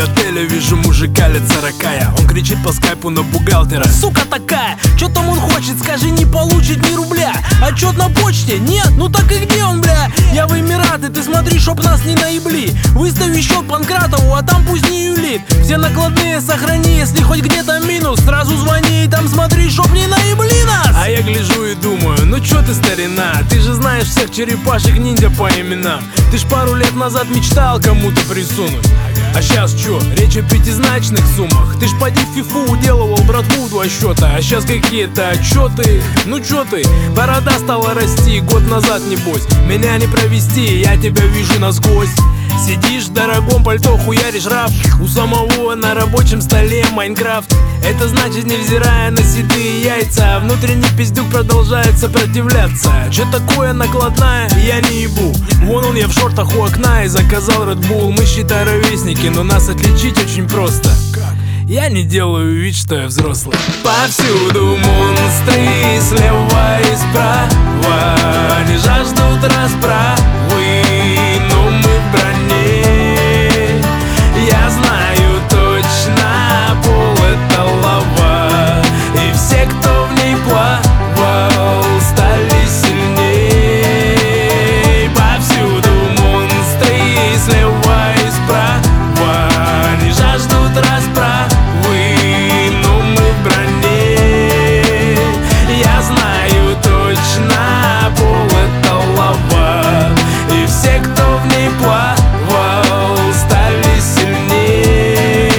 отеля вижу мужика лет 40. Он кричит по скайпу на бухгалтера: сука такая, чё там он хочет, скажи, не получит ни рубля. Отчет на почте? Нет? Ну так и где он, бля? Я в Эмираты, ты смотри, чтоб нас не наебли. Выстави счет Панкратову, а там пусть не юлит. Все накладные сохрани, если хоть где-то минус, сразу звони и там смотри, чтоб не наебли нас. А я гляжу и думаю: ну чё ты, старина, ты же знаешь всех черепашек ниндзя по именам. Ты ж пару лет назад мечтал кому-то присунуть. А щас чё? Речь о пятизначных суммах. Ты ж поди в фифу уделывал братву в 2 счета. А щас какие-то отчеты. Ну чё ты? Борода стала расти год назад, небось. Меня не провести, я тебя вижу насквозь. Сидишь в дорогом пальто, хуяришь раф. У самого на рабочем столе Майнкрафт. Это значит, невзирая на седые яйца, внутренний пиздюк продолжает сопротивляться. Чё такое накладная? Я не ебу. Вон он, я в шортах у окна и заказал Red Bull. Мы считай ровесники, но нас отличить очень просто. Я не делаю вид, что я взрослый. Повсюду монстры, слева и справа. Они жаждут расправы, но мы в броне. Я знаю точно, пол это лава, и все, кто в ней плавал, стали сильнее. Повсюду монстры, слева и справа. Они жаждут расправы, но мы в броне. Я знаю точно, пол это лава, и все, кто в ней плавал, стали сильнее.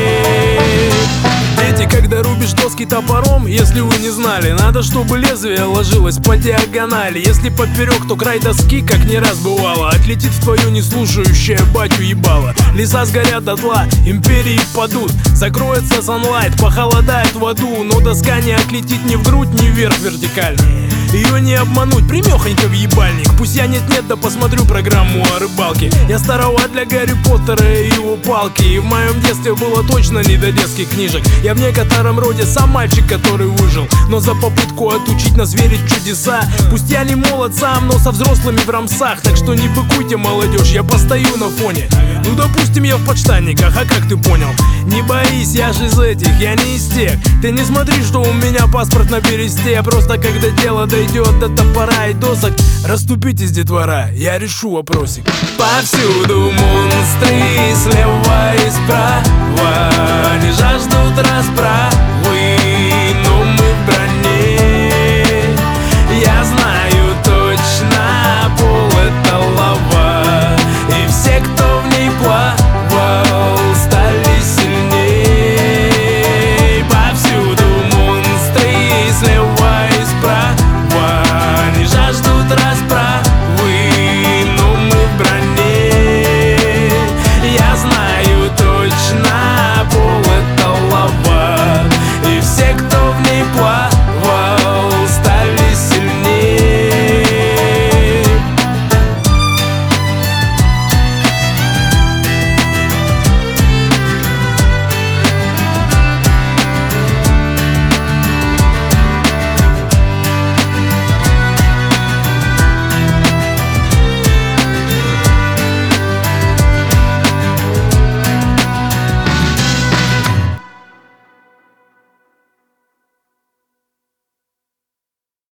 Дети, когда рубишь доски топором, если вы не знали, надо, чтобы лезвие ложилось по диагонали. Если поперек, то край доски, как не раз бывало, отлетит в твою неслушающее батю ебало. Леса сгорят дотла, империи падут, закроется sunlight, похолодает в аду. Но доска не отлетит ни в грудь, ни вверх вертикально. Ее не обмануть, примехонько в ебальник. Пусть я нет-нет, да посмотрю программу о рыбалке. Я староват для Гарри Поттера и его палки. И в моем детстве было точно не до детских книжек. Я в некотором роде сам мальчик, который выжил. Но за попытку отучить нас верить в чудеса. Пусть я не молод сам, но со взрослыми в рамсах. Так что не быкуйте, молодежь, я постою на фоне. Ну допустим, я в подштанниках, а как ты понял? Не боись, я же из этих, я не из тех. Ты не смотри, что у меня паспорт на бересте. Просто когда дело дойдет до топора и досок, расступитесь, детвора, я решу вопросик. Повсюду монстры, слева и справа. Они жаждут расправы,